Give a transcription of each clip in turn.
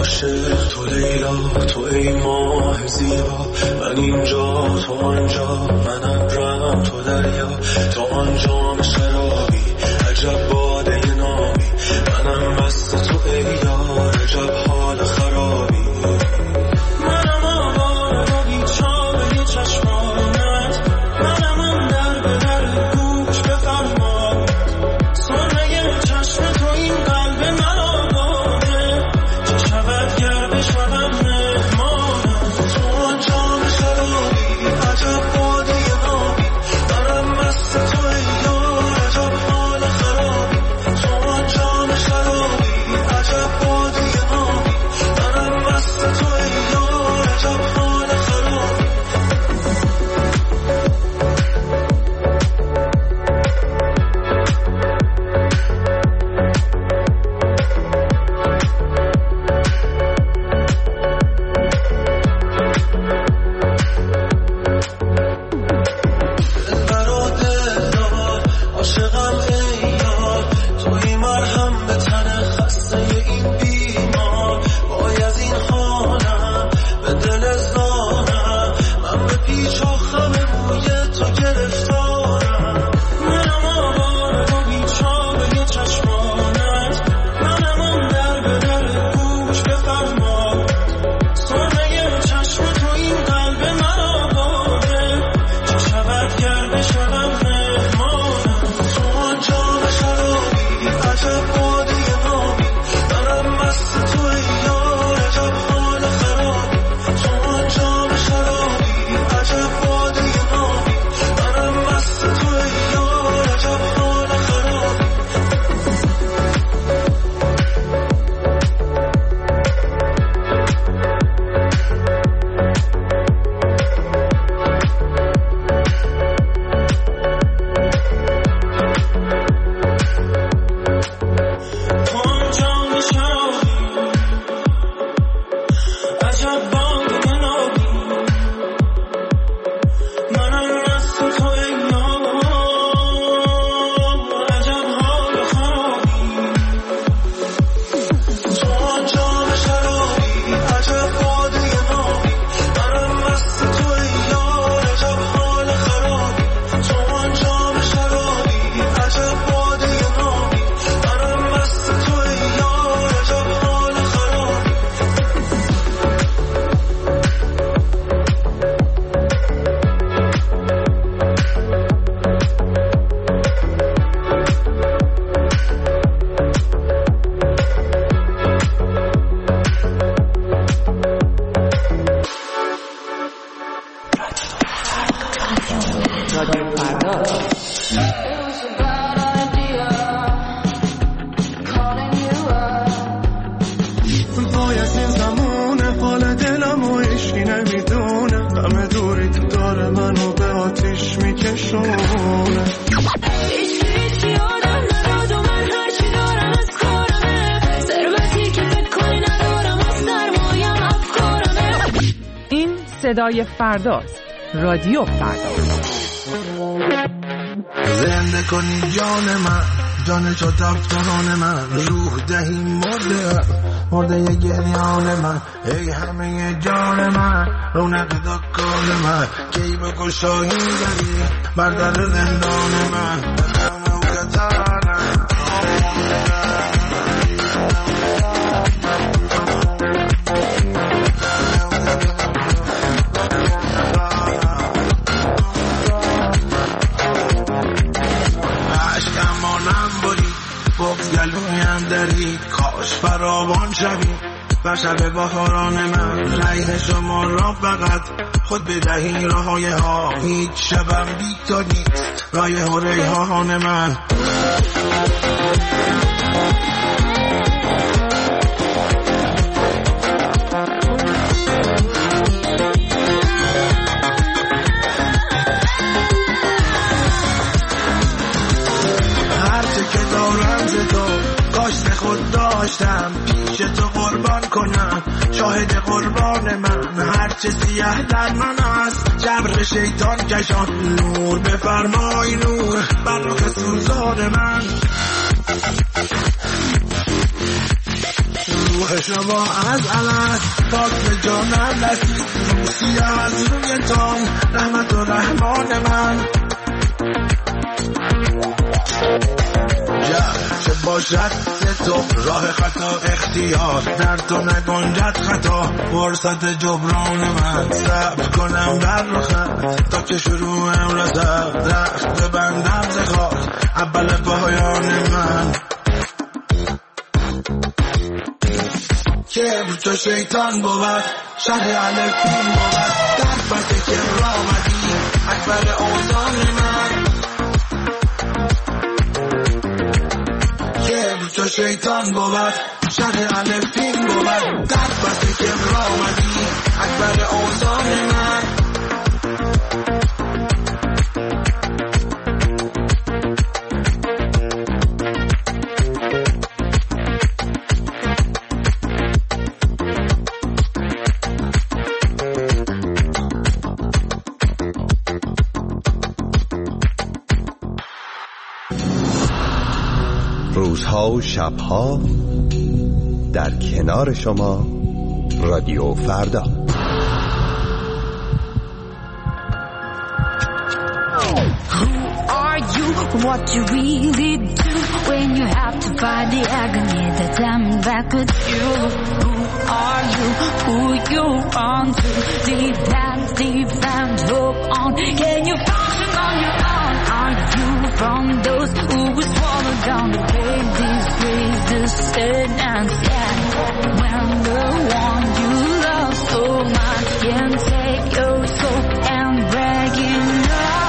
عاشق تو لیلا، تو ای ماه زیبا، من اینجا تو آنجا، من ابرم تو دریا، تو آنجا شرابی عجب باده نامی، منم مست تو ای یار عجب حال خرابی. منم آواره و بیچاره چشمانت، منم اون در به در گوش بفرماد، سرمه چشم تو این قلب من آباده، چه شود گر بشودم مهمانم. تو آنجا شرابی عجب باده نامی، منم مست تو ای یار عجب حال خرابی. تو آنجا شرابی عجب باده نامی، منم مست تو ای یار عجب حال خرابی. دلبر و دلدار عاشقم ای یار، توی مرهم به تن خسته این بیمار، وای از این حالم به دل زارم، من به پیچ و خم موی تو گرفتارم. منم آواره و بیچاره چشمانت، منم اون در به در گوش بفرماد، سرمه چشم تو این قلب من آباده، چه شود گر بشودم مهمانم. تو آنجا شرابی عجب باده نامی، منم مست تو ای یار عجب حال خرابی. تو آنجا شرابی عجب باده نامی، منم مست تو ای یار عجب حال خرابی. تو آنجا شرابی عجب باده نامی، منم مست تو ای یار عجب حال خرابی. تو آنجا شرابی عجب باده نامی، منم مست تو ای یار عجب حال خرابی. تو آنجا شرابی عجب باده نامی، منم مست تو ای یار عجب حال خرابی. وای از این زمونه حال دلم و عشقی نمیدونه، همه دوری تو داره منو به آتیش میکشونه. هیچ یادم نداد و من هرچی دارم از کارمه، ثروتی که فکر کنی ندارم از سرمایم افکارمه. این صدای فرداست، رادیو فردا. زنده کنی جان من، جان تو تفتان من، روح دهی مرده ی گریان من، ای همه جان من، رونق دکان من، کی به گشایی داری بر در زندان من. گلویم داری کاش فراوان شوی و شب بهاران من، ریح شما را فقط خود بدهی راهای ها، هیچ شبم بی تو نیست رایح و ریحان من. کاش خود داشتم پیش تو قربان کنم، شاهد قربان من، هرچه سیاه در من است جبر شیطان کشان، نور بفرمای نور بر رخ سوزان من. روح شما از علت پاک به جانم رسید روسی از روی تان رحمت و رحمان من چه باشد تو راه خطا اختیار در تو نگنجد خطا فرصت جبران من صبر کنم در رخت تا که شروعم رسد درخت ببندم ز خاک اول پایان من کبر تو شیطان بود شهر الفین بود در بطه کبر آمدی اکبر اوزان من کبر تو شیطان بود شهر الفین بود در بطه کبر آمدی اکبر اوزان من روزها و شبها در کنار شما رادیو فردا. What you really do when you have to fight the agony that I'm back at you. Who are you? Who you run to? Deep and hope on. Can you function on your own? Are you from those who will swallow down the pain, disgrace, the sadness? Yeah, when the one you love so much can take your soul and break it up.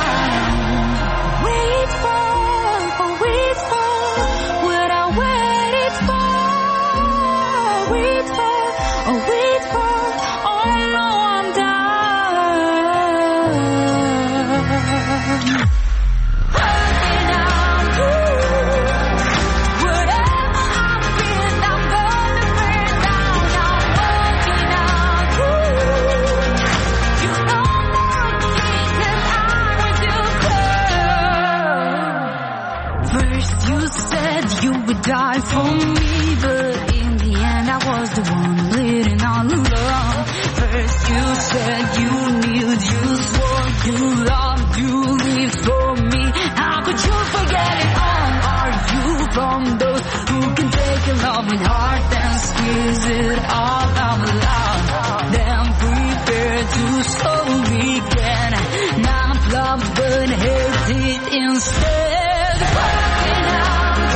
Die for me, but in the end I was the one bleeding all alone. First you said you knew, you swore you loved, you lived for me. How could you forget it all? Are you from those who can take a loving heart and squeeze it all out loud? Then prepare to slowly get not love but hate it instead. Working out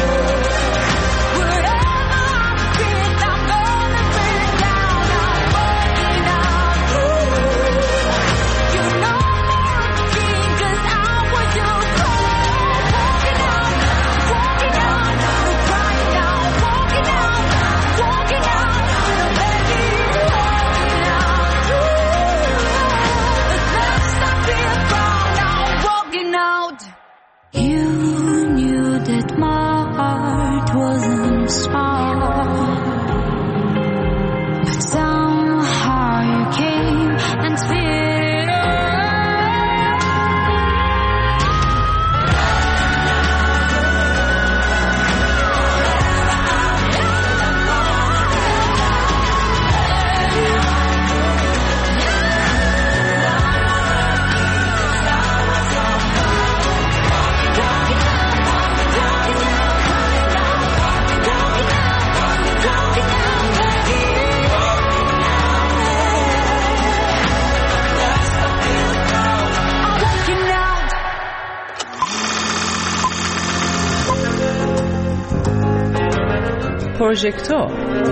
پروژکتور.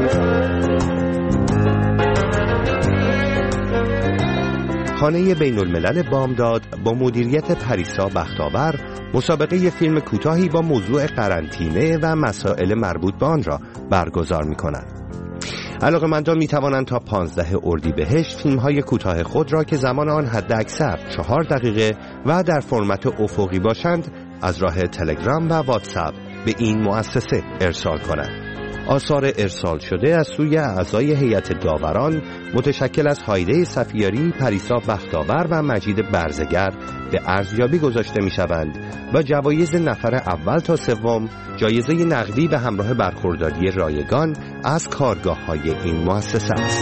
خانه بین الملل بامداد با مدیریت پریسا بختاور مسابقه فیلم کوتاهی با موضوع قرنطینه و مسائل مربوط به آن را برگزار می‌کند. علاقه‌مندان می‌توانند تا 15 اردیبهشت فیلم‌های کوتاه خود را که زمان آن حداکثر 4 دقیقه و در فرمت افقی باشند از راه تلگرام و واتساپ به این مؤسسه ارسال کنند. آثار ارسال شده از سوی اعضای هیئت داوران متشکل از هایده صفیاری، پریسا بختاور و مجید برزگر به ارزیابی گذاشته می شوند و جوایز نفر اول تا سوم جایزه نقدی به همراه برخورداری رایگان از کارگاه‌های این مؤسسه است.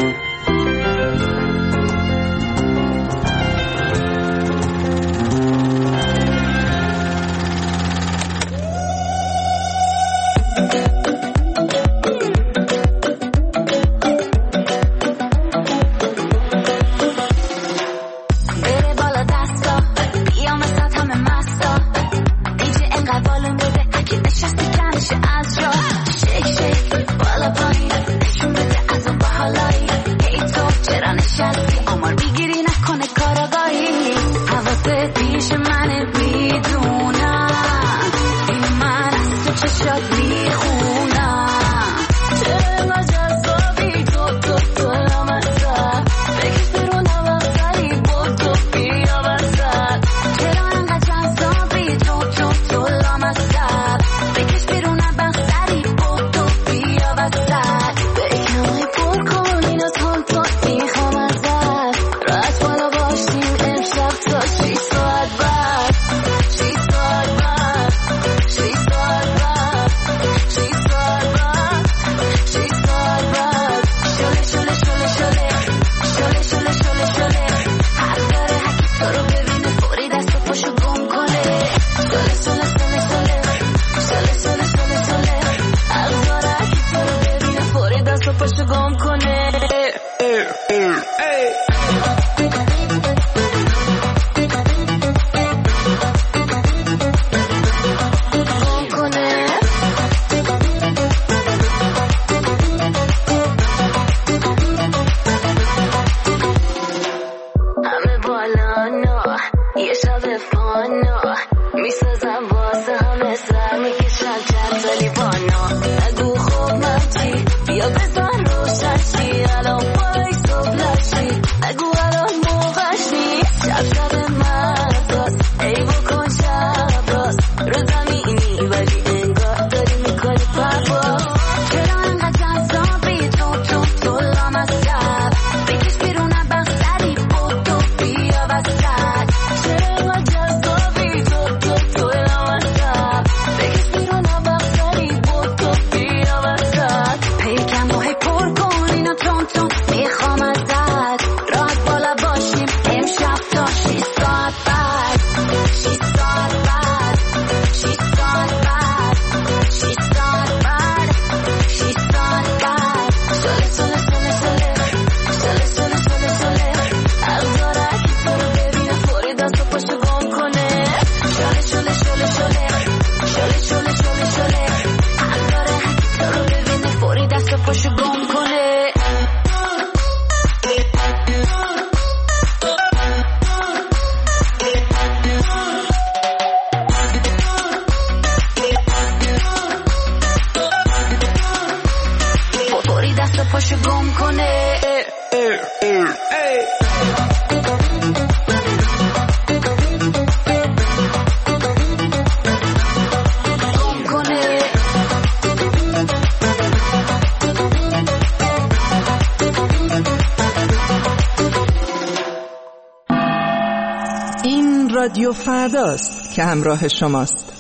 رادیو فرداست که همراه شماست.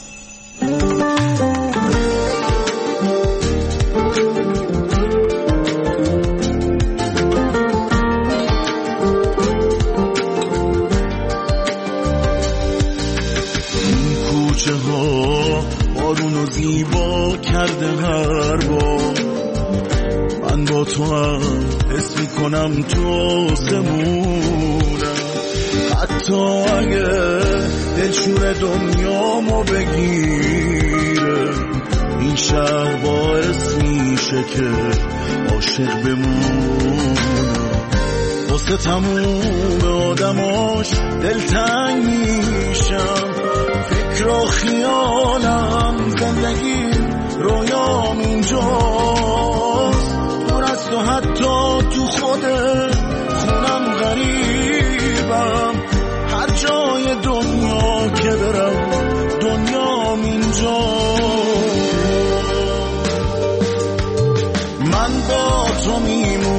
این کوچه ها بارونو زیبا کرده هر بار، من با تو هم حس میکنم تو آسمونم، حتی اگه دلشور دنیامو بگیره، این شهر باعث میشه که عاشق بمونم. واسه تموم آدماش دلتنگ میشم، فکر و خیالم زندگی رویام اینجاست، دور از تو حتی تو خود خونم غریبم، هر جای دنیا که برم دنیام اینجاست.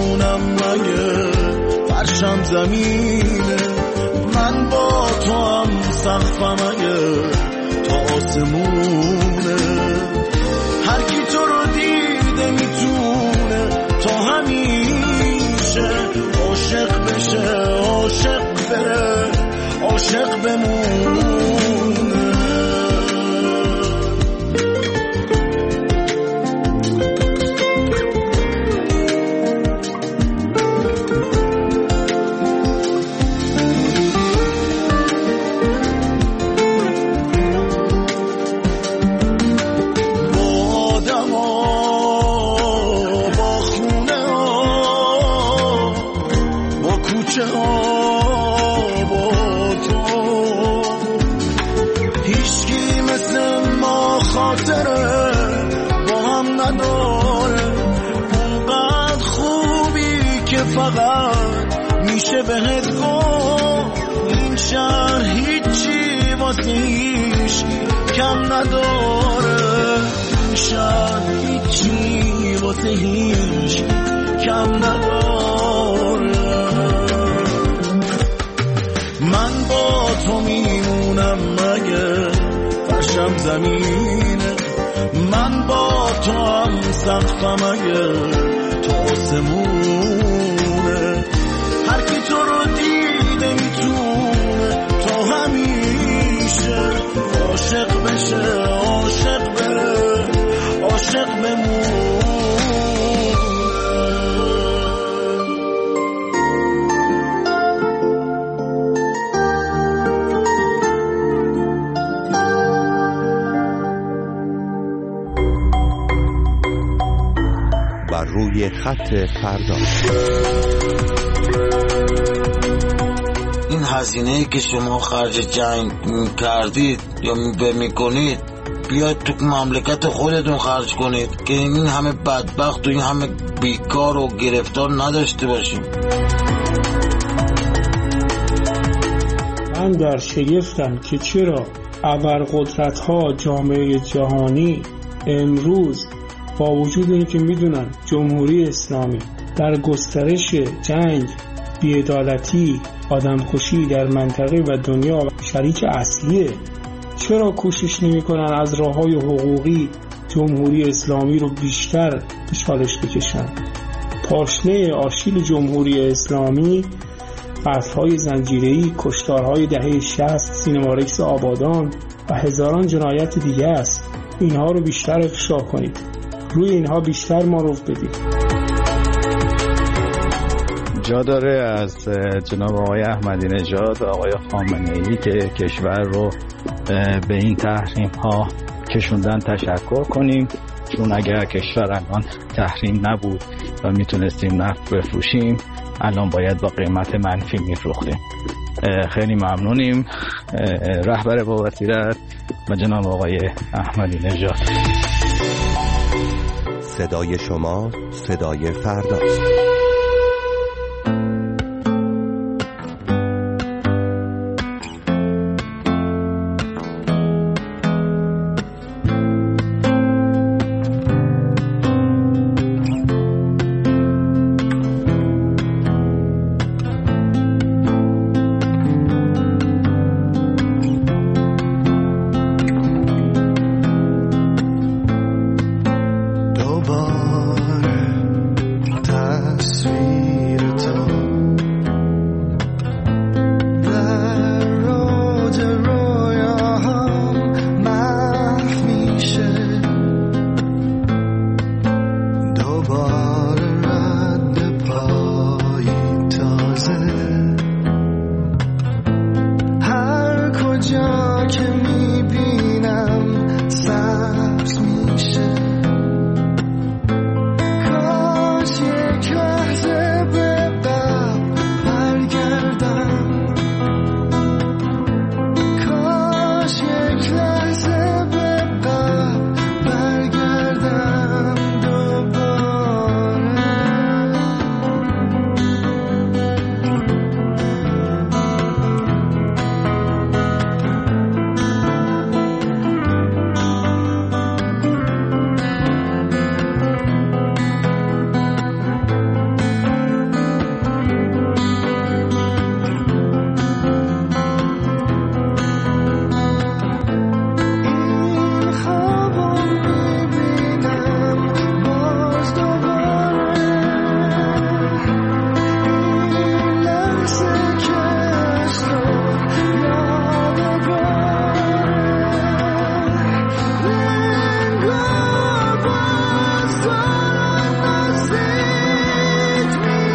میمونم مگه فرشم زمینه، من با تو هم سقفم اگه تا آسمونه، هر کی تو رو دیده میتونه تا همیشه عاشق بشه، عاشق بره، عاشق بمونه. میشه بهت گفت این شهر هیچی واسه هیچ کم نداره، این شهر هیچی واسه هیچ کم نداره. من با تو میمونم مگه فرشم زمینه، من با تو هم سقفم اگه تا آسمونه، هر کی تو رو دیده میتونه تا همیشه عاشق بشه، عاشق بره، عاشق بمونه. بر روی خط فردا. این هزینه‌ای که شما خرج جنگ کردید یا میکنید بیاید تو مملکت خودتون خرج کنید که این همه بدبخت و این همه بیکار و گرفتار نداشته باشیم. من در شگفتم که چرا ابرقدرت‌ها جامعه جهانی امروز با وجود اینکه میدونن جمهوری اسلامی در گسترش جنگ، بی‌عدالتی، آدمکشی در منطقه و دنیا شریک اصلیه، چرا کوشش نمی‌کنن از راه‌های حقوقی جمهوری اسلامی رو بیشتر به چالش بکشن؟ پاشنه آشیل جمهوری اسلامی قتل‌های زنجیره‌ای، کشتارهای دهه 60، سینمارکس آبادان و هزاران جنایت دیگه است. اینها رو بیشتر افشا کنید، روی اینها بیشتر معروف بدید. جا داره از جناب آقای احمدی نژاد و آقای خامنه‌ای که کشور رو به این تحریم ها کشوندن تشکر کنیم، چون اگر کشور الان تحریم نبود و میتونستیم نفت بفروشیم الان باید با قیمت منفی میفروختیم. خیلی ممنونیم رهبر بابوسیرت و جناب آقای احمدی نژاد. صدای شما صدای فرداست.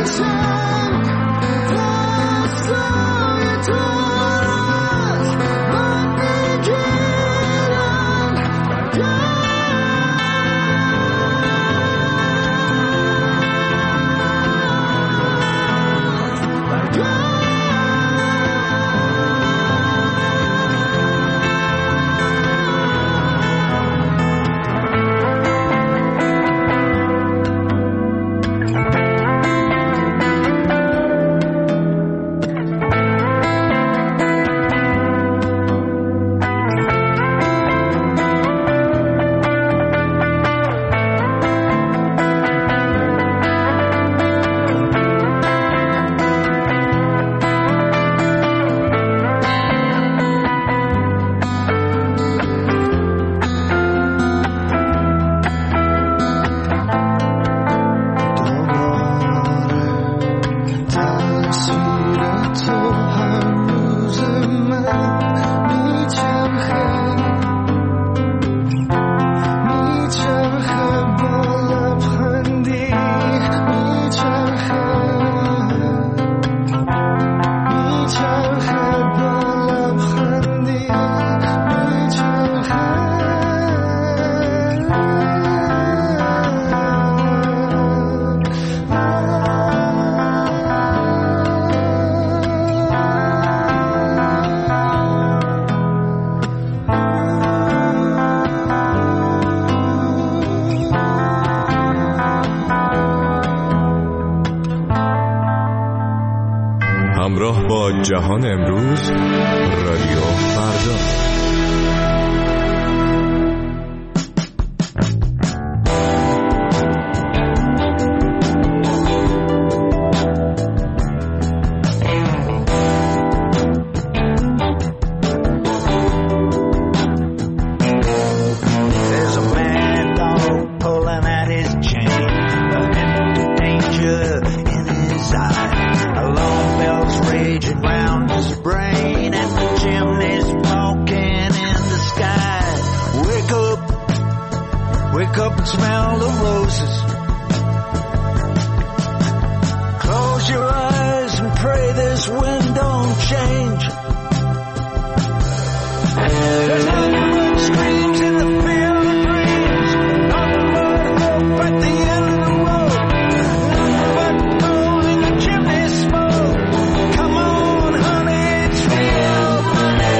همراه با جهان امروز، رادیو فردا. Wake up and smell the roses. Close your eyes and pray this wind don't change. There's nothing but screams in the field of dreams. Nothing but hope at the end of the road. Nothing but coal in the chimney smoke. Come on, honey, it's real money.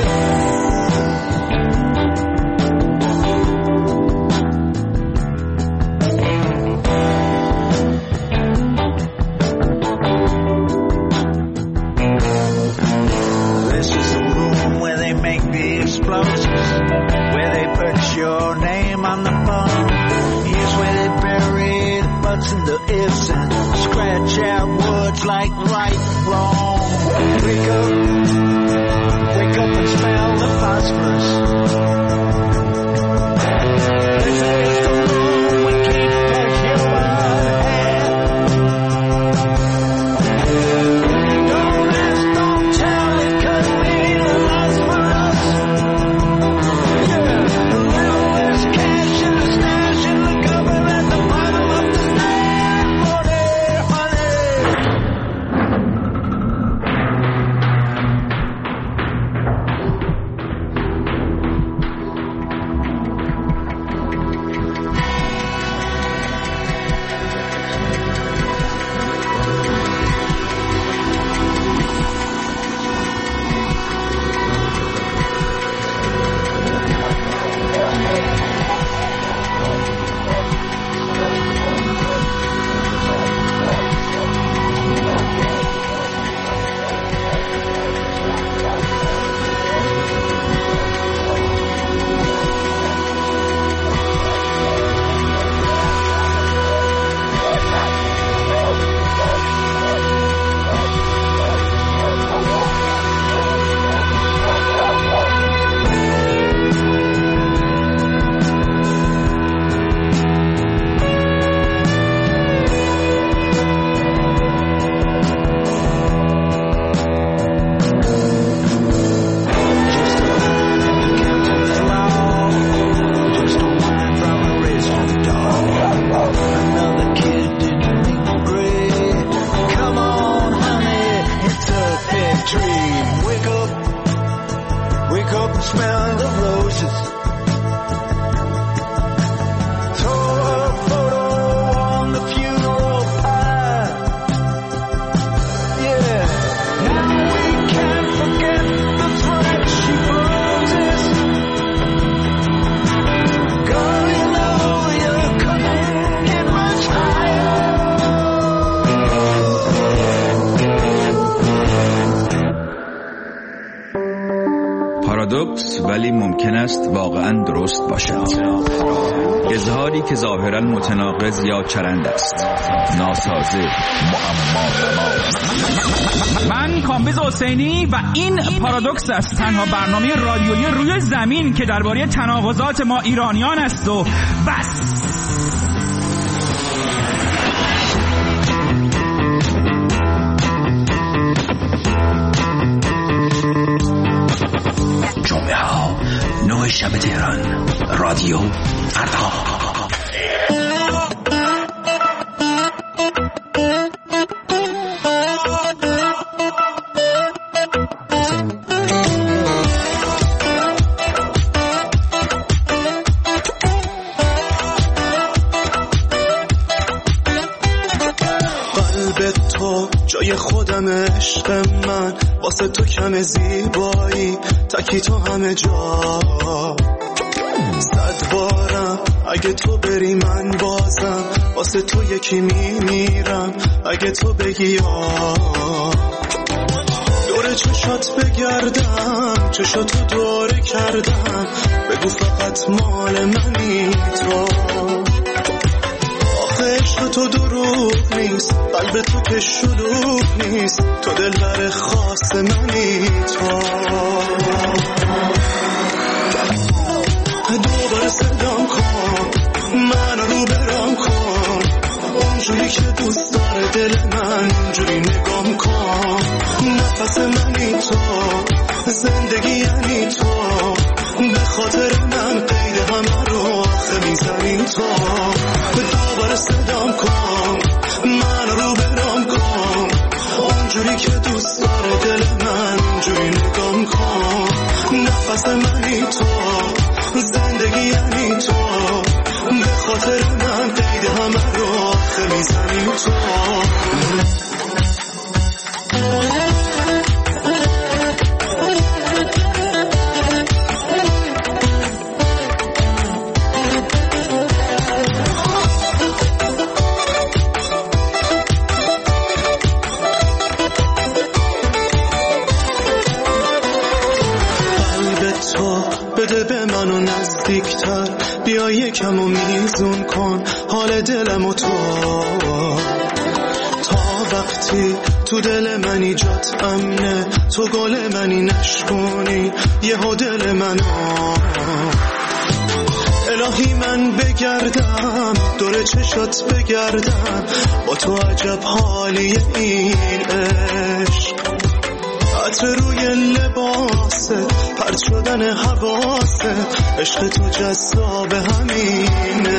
Where they put your name on the bone. Here's where they bury the buts and the ifs and scratch out words like right, wrong. Wake up and smell the phosphorus. This is the room we keep the human hand. Don't ask, don't tell, it could be the last for us. پارادوکس، ولی ممکن است واقعا درست باشد. اظهاری که ظاهرا متناقض یا چرند است، ناسازه، معما. من کامبیز حسینی و این پارادوکس است، تنها برنامه رادیویی روی زمین که درباره تناقضات ما ایرانیان است و بس. جمعه ها 9 شب تهران، رادیو فردا. جای خودم عشق من، واسه تو کم زیبایی، تکی تو همه جا. 100 بارم اگه تو بری من بازم، واسه تو یکی میمیرم اگه تو بگی یا. دور چشات بگردم، چشاتو دوره کردم، بگو فقط مال منی تو. عشق تو دروغ نیست، قلب تو که شلوغ نیست، تو دلبر خاص منی تو. دوباره صدام کن، من رو برام کن، اونجوری که دوست داره دل من، اونجوری نگام کن. نفس منی تو، زندگی یعنی تو، به خاطر من قید همه رو آخه میزنی تو. دوباره صدام کن، من رو برام کن، اونجوری که دوست داره دل من، اونجوری نگام کن. نفس منی تو، زندگی یعنی تو، به خاطر من قید همه رو آخه میزنی تو. بده به منو نزدیکتر، بیا یکم و میزون کن حال دلمو تو. تا وقتی تو دل منی جات امنه، تو گل منی نشکنی یهو دل منو. الهی من بگردم، دور چشات بگردم، با تو عجب حالی این عشق. عطر روی لباسه، پرد شدن حواسه، عشق تو جذاب همینه.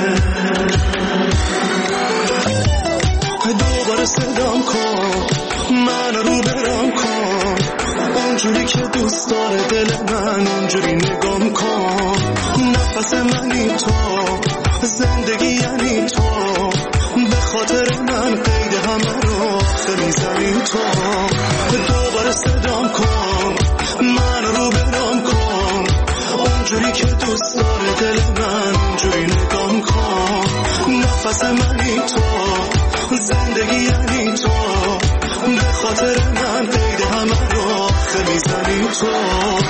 دوباره صدام کن، من رو برام کن، اونجوری که دوست داره دل من، اونجوری نگام کن. نفس منی تو، زندگی یعنی تو، به خاطر من قید همه رو آخه میزنی تو. دوباره صدام کن، من رو برام کن، اونجوری که دوست داره دل من، اونجوری نگام کن. نفس منی تو، زندگی یعنی تو، به خاطر من قید همه رو آخه میزنی تو.